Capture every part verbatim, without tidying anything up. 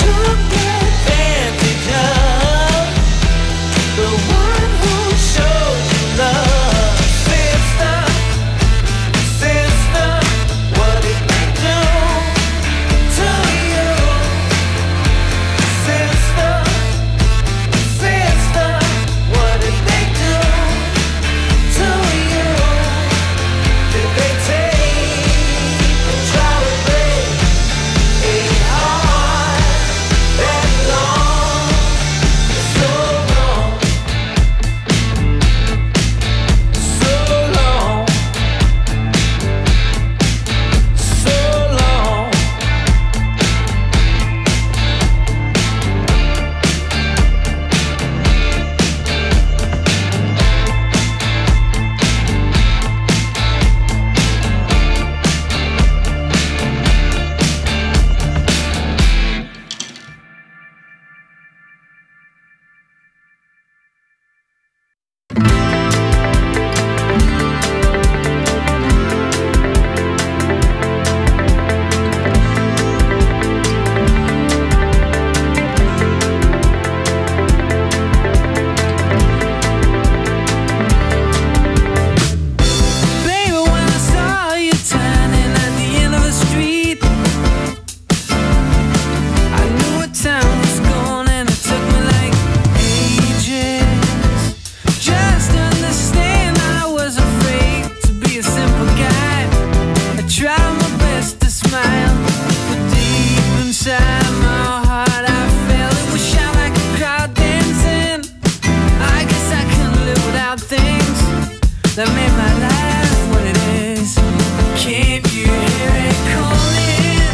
that made my life what it is. Can't you hear it calling?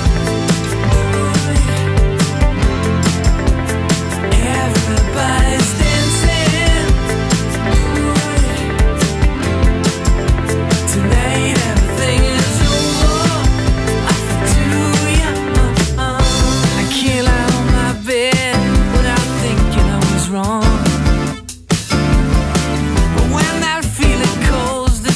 Everybody's dancing. Tonight everything is over. I feel too young. I can't lie on my bed without thinking I was wrong. But when that feeling calls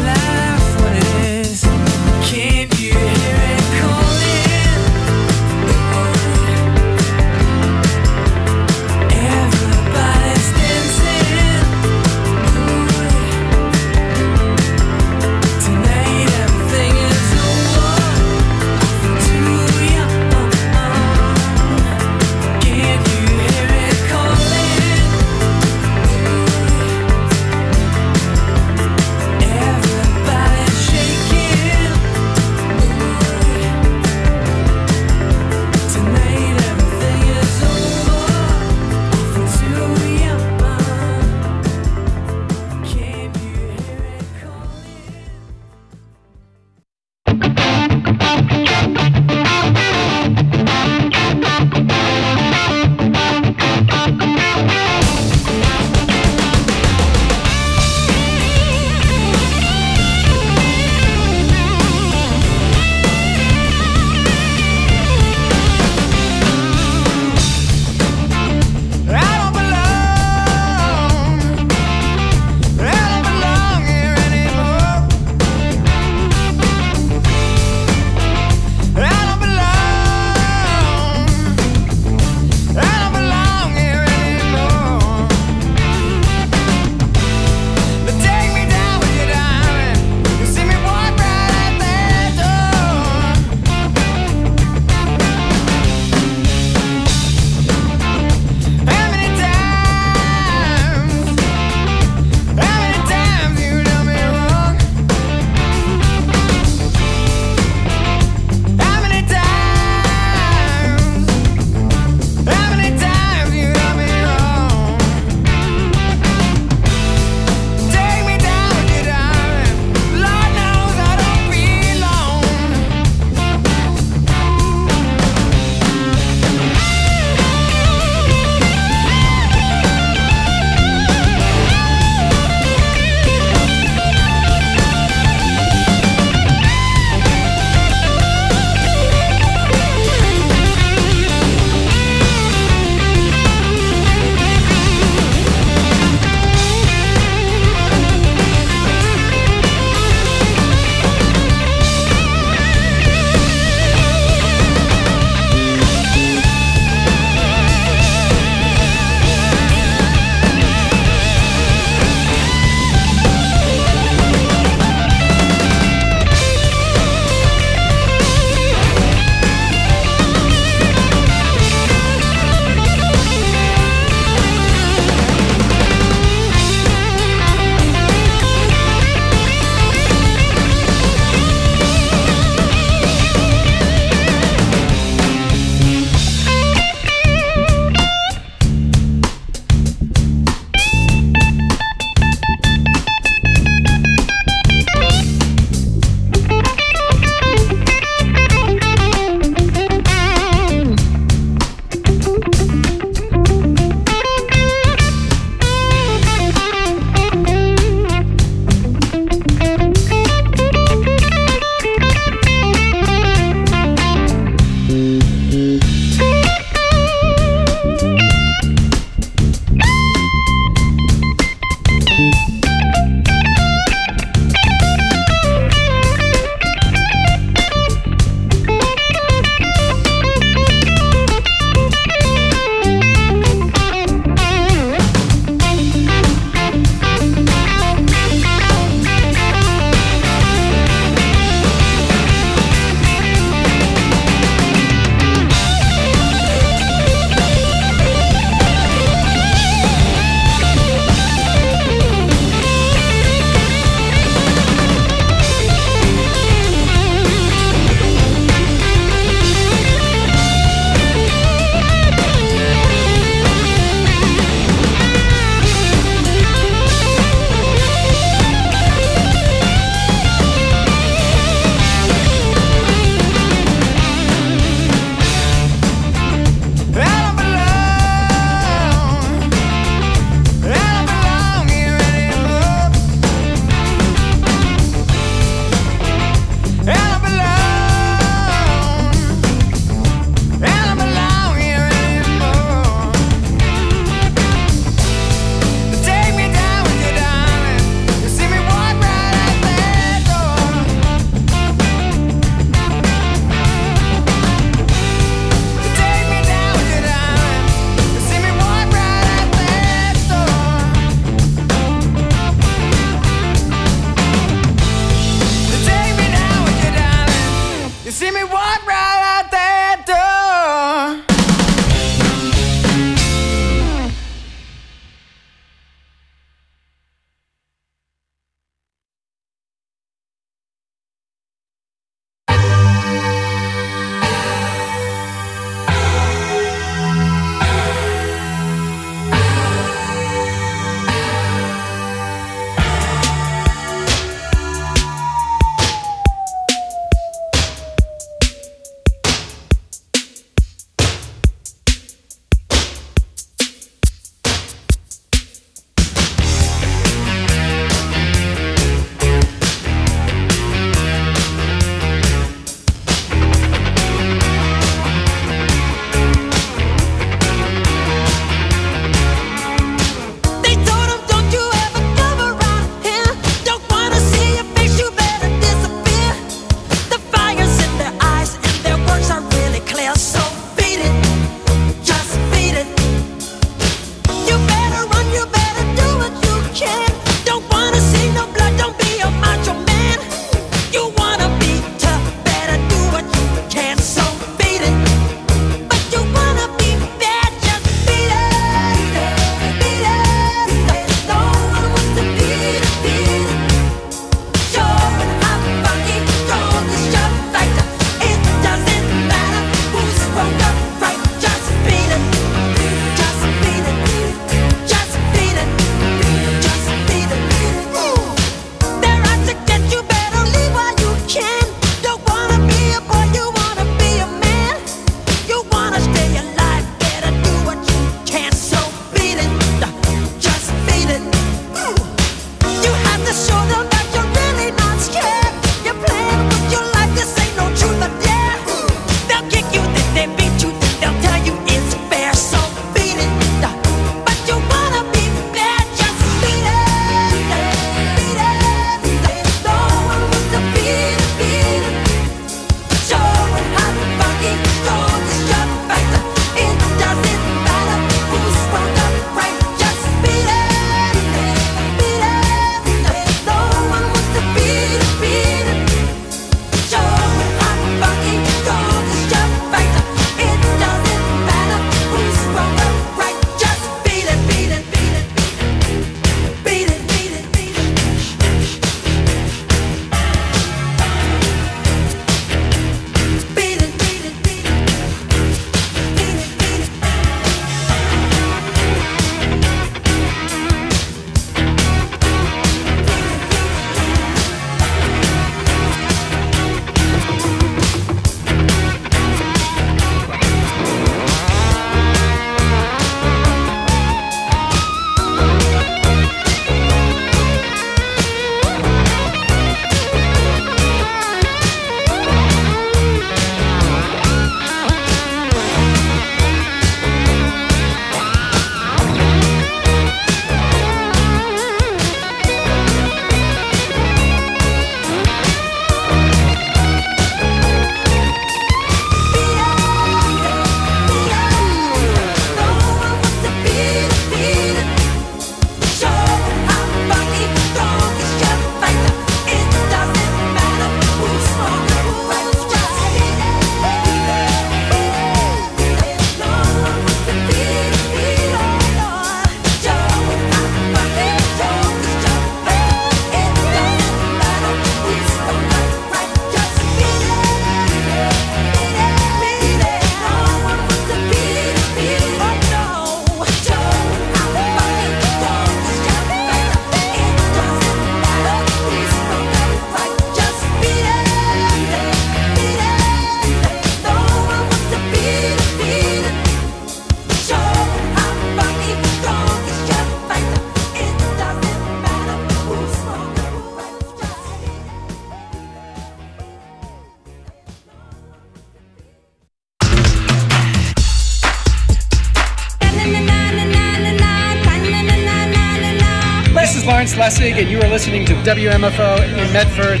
Clarence Lessig, and you are listening to W M F O in Medford.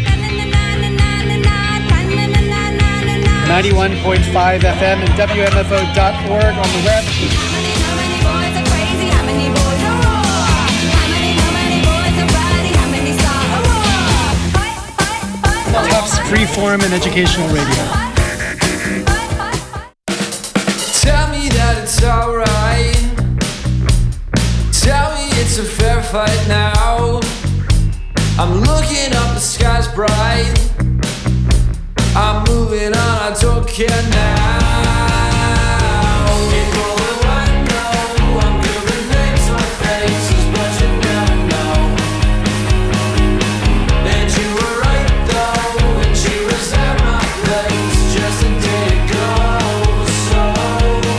ninety-one point five F M and W M F O dot org on the web. Tufts Freeform and Educational Radio. Tell me that it's alright. Tell me it's a fair fight now. I'm looking up, the sky's bright. I'm moving on, I don't care now. People who I know, I'm good with names or faces, but you never know. And you were right though, when she was at my place just a day ago. So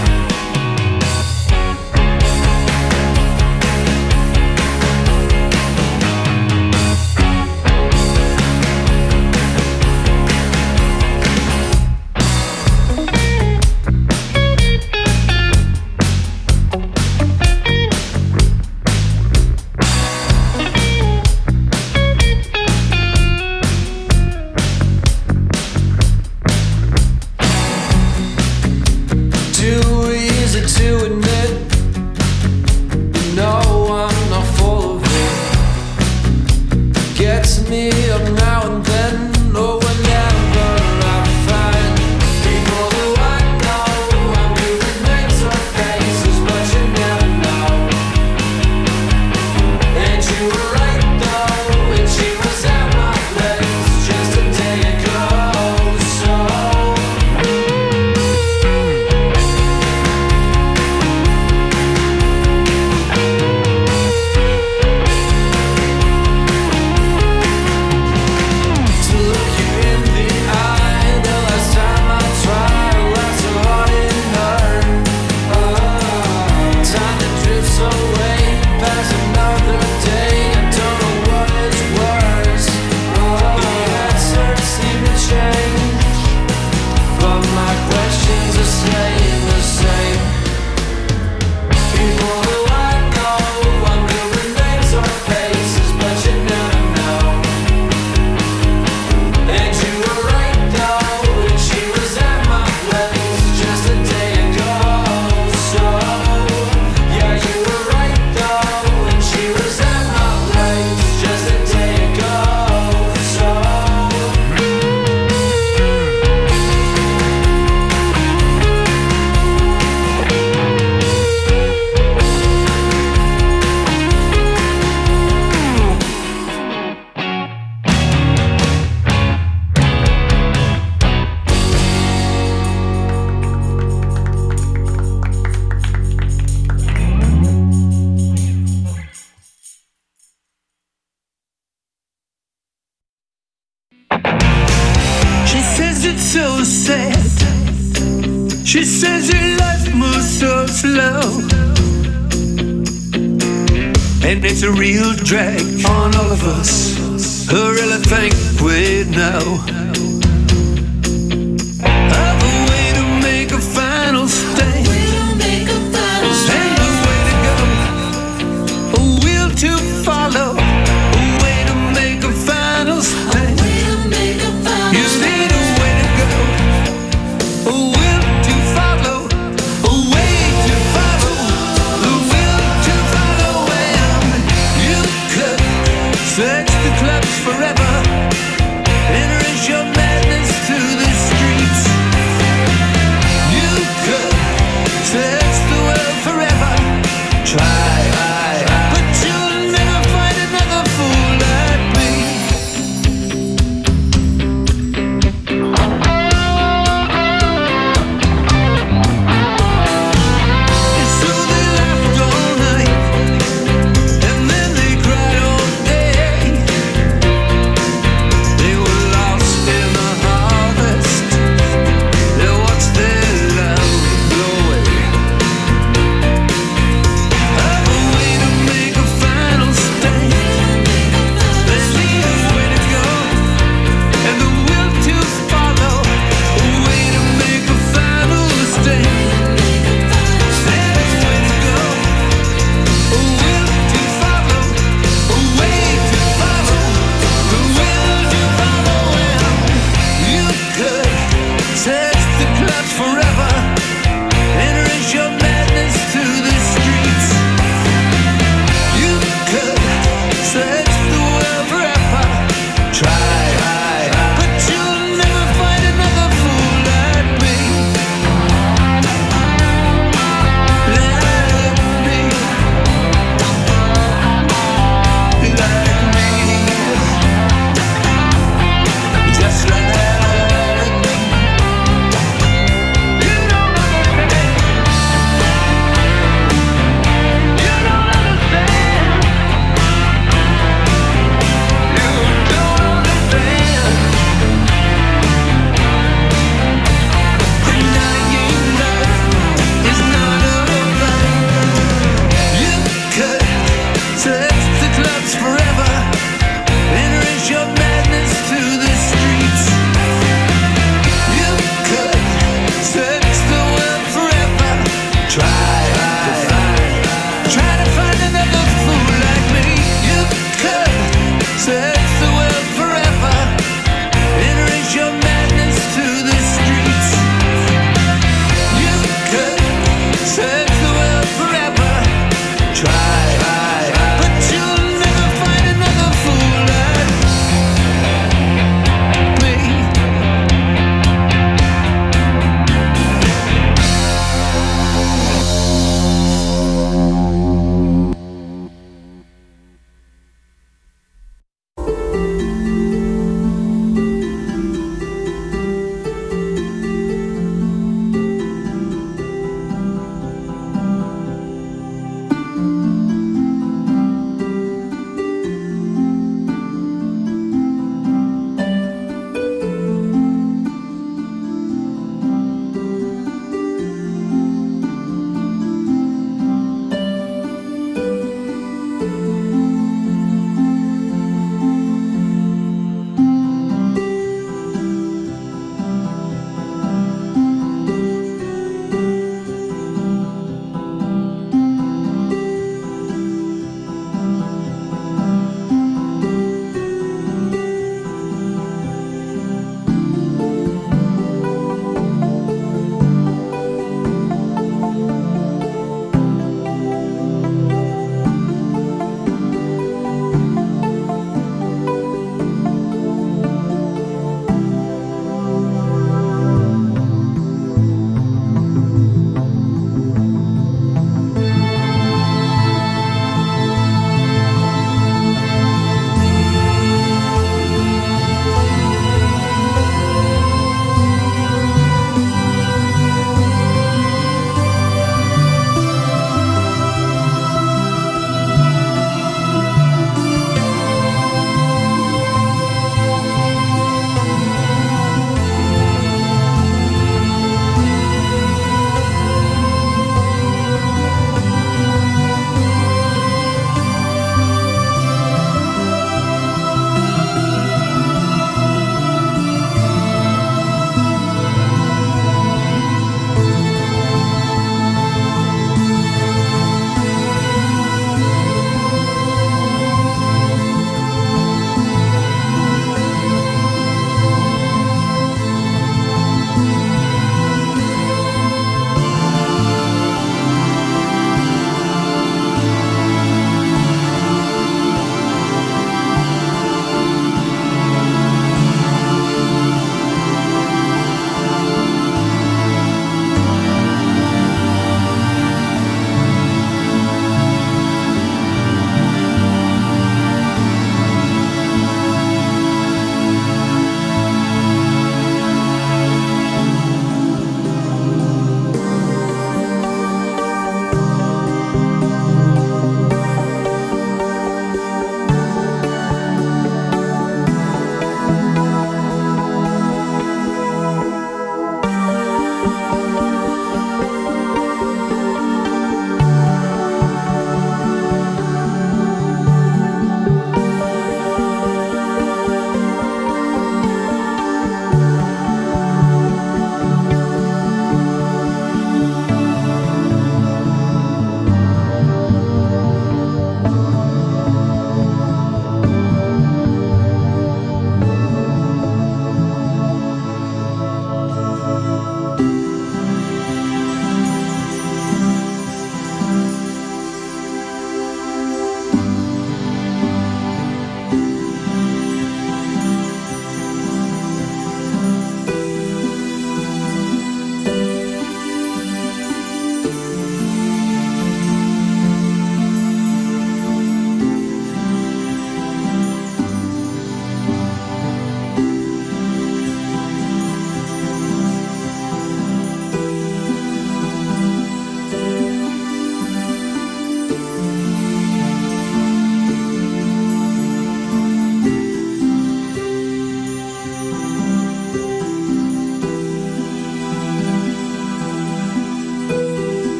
so sad. She says her life moves so slow, and it's a real drag on all of us who really think we know of a way to make a final stand, and a way to go, a will to follow, a way to make a final stand. You need a way to go, a will to follow, a way to follow, the will to follow. And you could search the clubs forever and erase your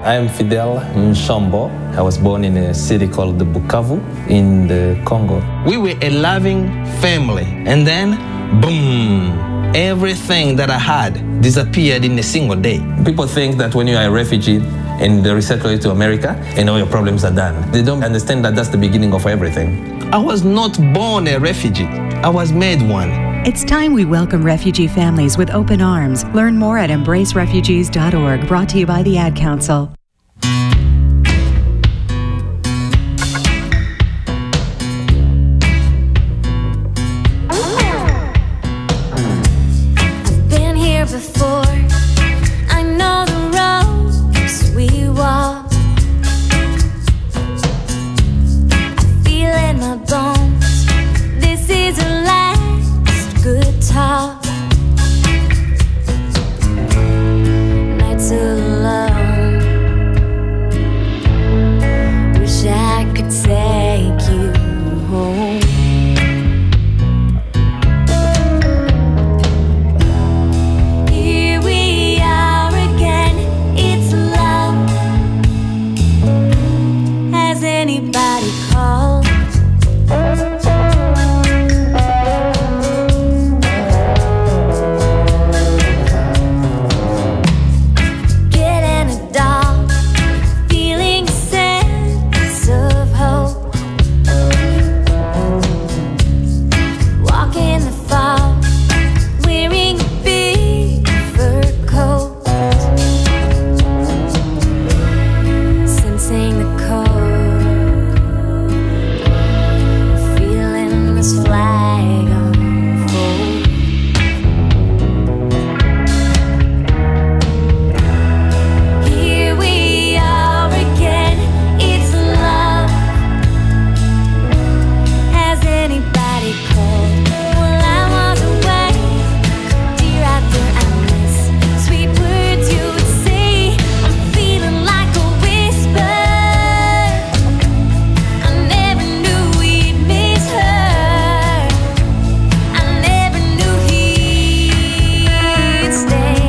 I am Fidel Nshombo. I was born in a city called Bukavu in the Congo. We were a loving family, and then, boom, everything that I had disappeared in a single day. People think that when you are a refugee and they resettle you to America, and all your problems are done. They don't understand that that's the beginning of everything. I was not born a refugee. I was made one. It's time we welcome refugee families with open arms. Learn more at embrace refugees dot org, brought to you by the Ad Council. I've been here before. I know the roads we walk. I feel in my bones. This is a last good talk. Nights alone. Wish I could take you home. Here we are again. It's love. Has anybody called? Getting a doll, feeling a sense of hope. Walking the fall, wearing a big fur coat. Sensing the cold, feeling this flag unfold. Here we are again, it's love. Has anybody called? Well, I was away, dear, after I miss sweet words you would say. I'm feeling like a whisper. I never knew we'd miss her. I never knew he'd stay.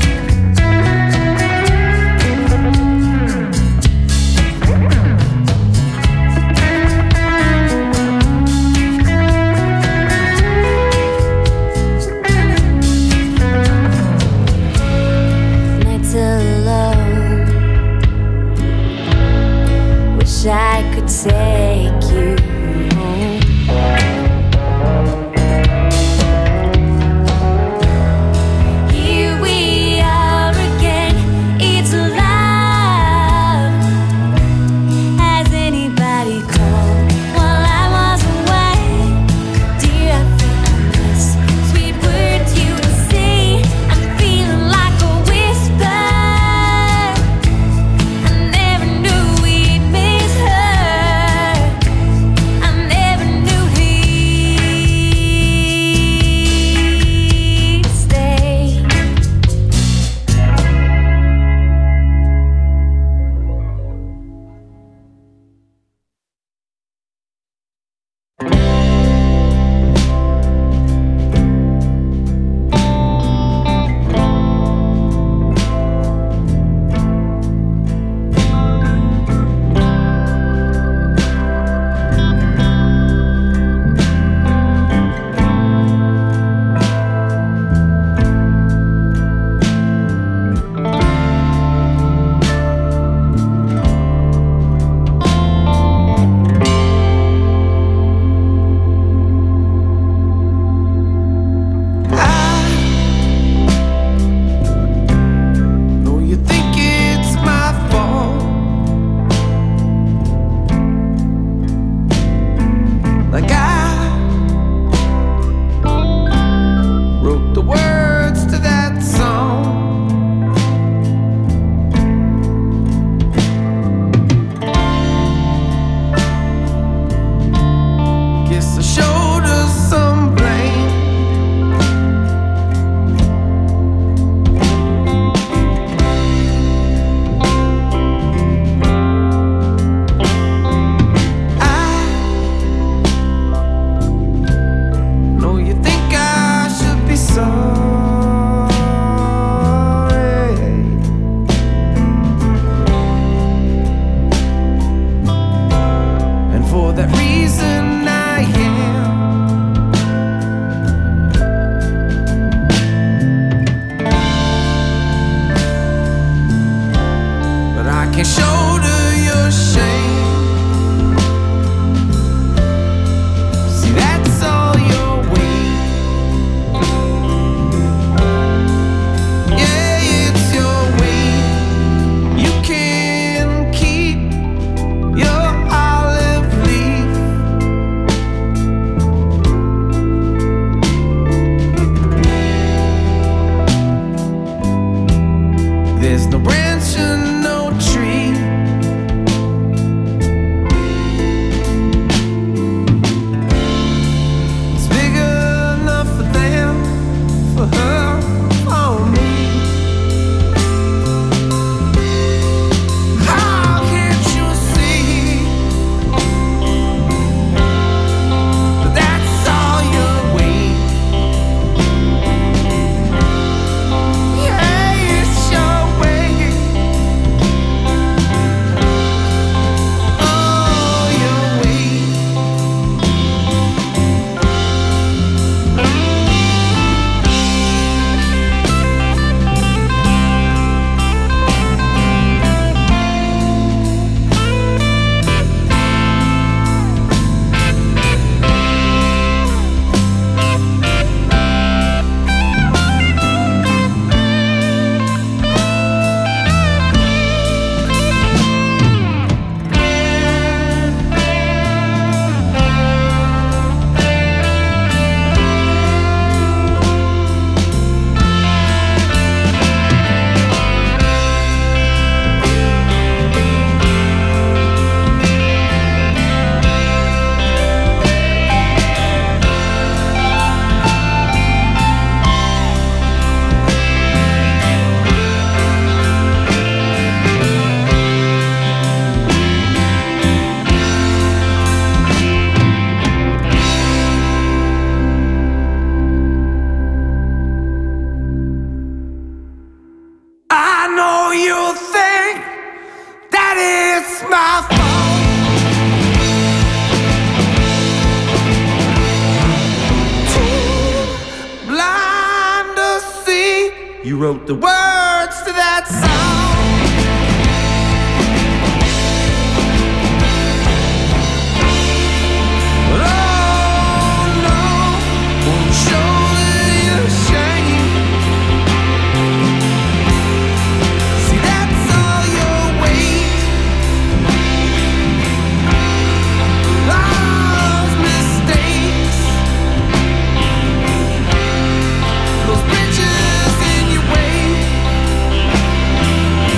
Nights alone. Wish I could take you home. Here we are again. It's love. Has anybody called? While I was away, dear, I feel I miss sweet words you would say. I'm feeling like a whisper. I never knew we'd miss her. it's my fault. Too blind to see. You wrote the words to that song. Those bridges in your way.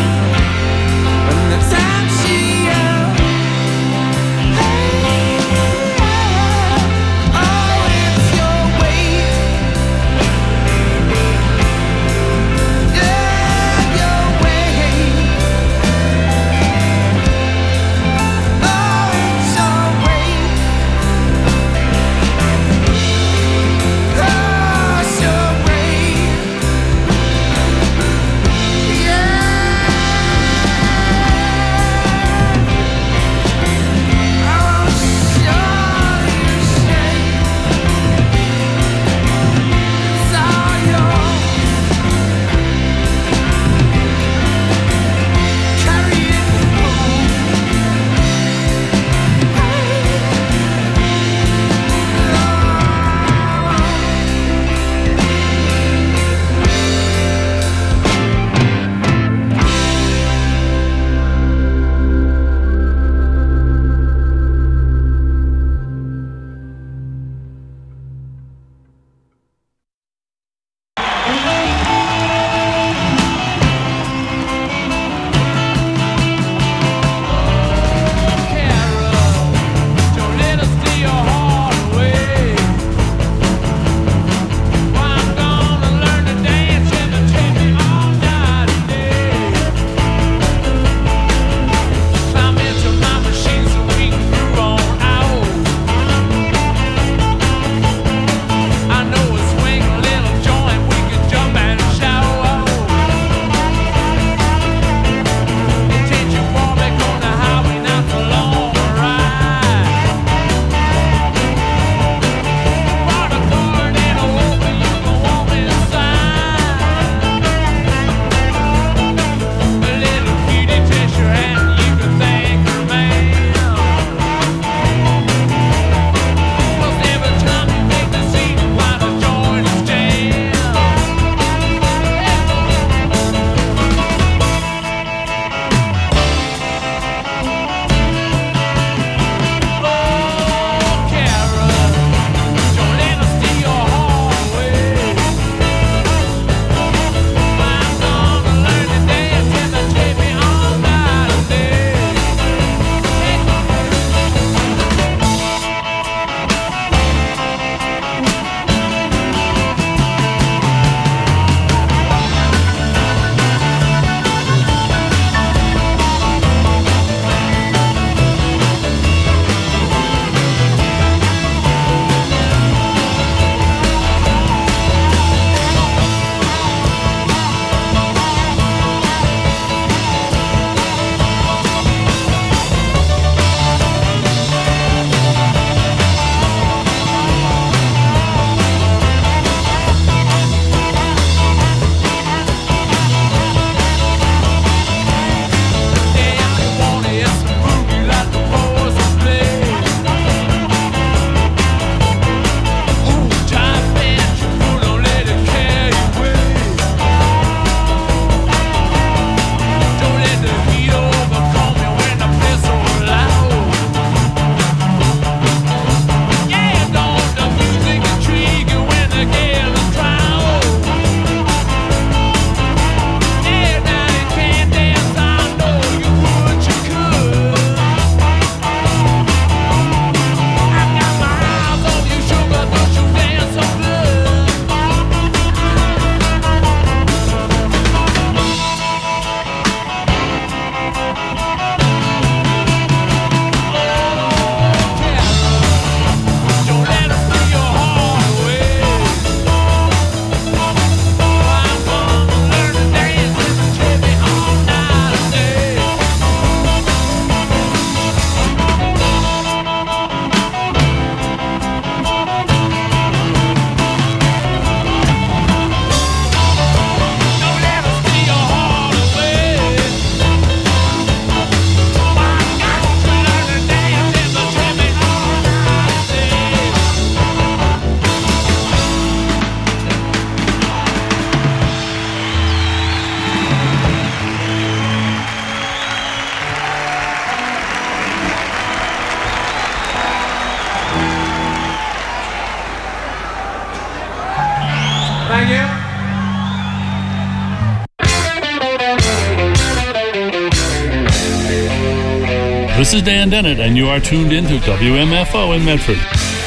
This is Dan Dennett, and you are tuned into W M F O in Medford.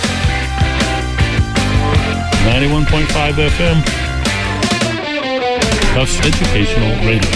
ninety-one point five F M. Tufts Educational Radio.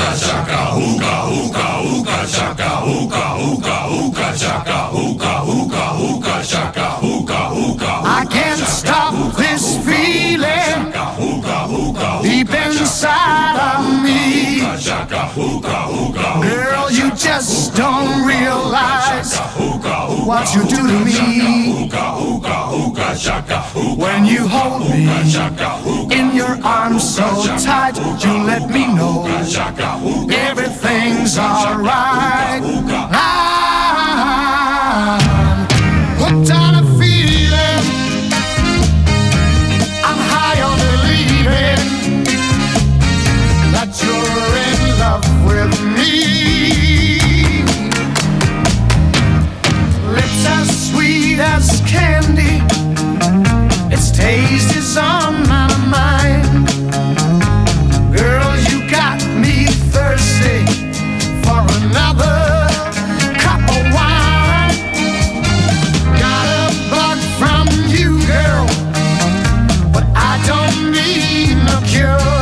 I can't stop this feeling deep inside of me. Girl, you just don't realize what you do to me. When you hold me in your arms so tight, you let me know everything's alright. I'm hooked on a feeling, I'm high on believing that you're in love with me. Lips as sweet as candy, its taste is on my mind. Girl, you got me thirsty for another cup of wine. Got a bug from you, girl, but I don't need no cure.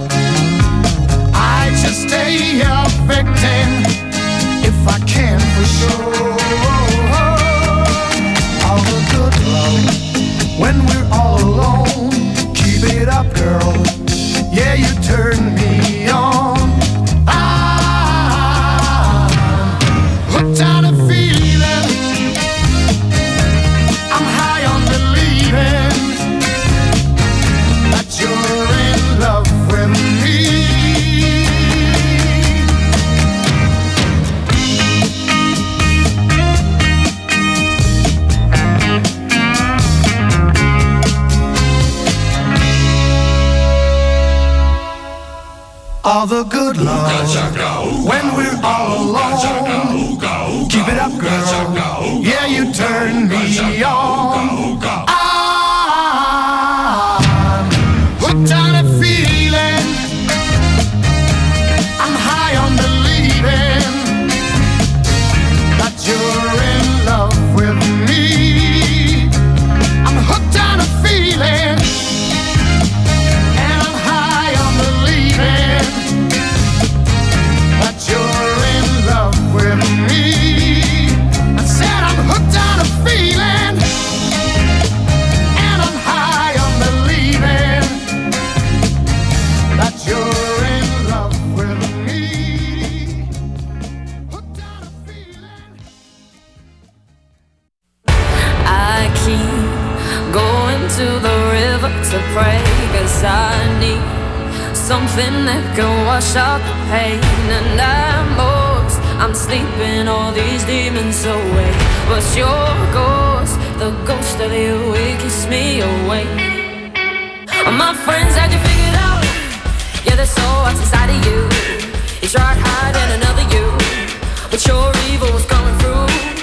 I just stay a victim if I can for sure. All the good love when we're all alone, keep it up, girl. Yeah, you turn me on. I'm hooked on a feeling, I'm high on believing that you're in love with me. All the good love when we're all alone, keep it up, girl. Yeah, you turn me on. I'm hooked on a feeling, I'm high on believing that you're in love with me. I'm hooked on a feeling, and I'm high on believing that you're in love with me. I said I'm hooked on a feeling, and I'm high on believing that you're in love with me. Hooked on a feeling. I keep going to the river to pray, 'cause I need something that can wash out the pain. And I'm lost, I'm sleeping all these demons away, but your ghost, the ghost of you, it keeps me awake. My friends had you figured out, yeah, there's so what's inside of you. You tried hiding another you, but your evil was coming through.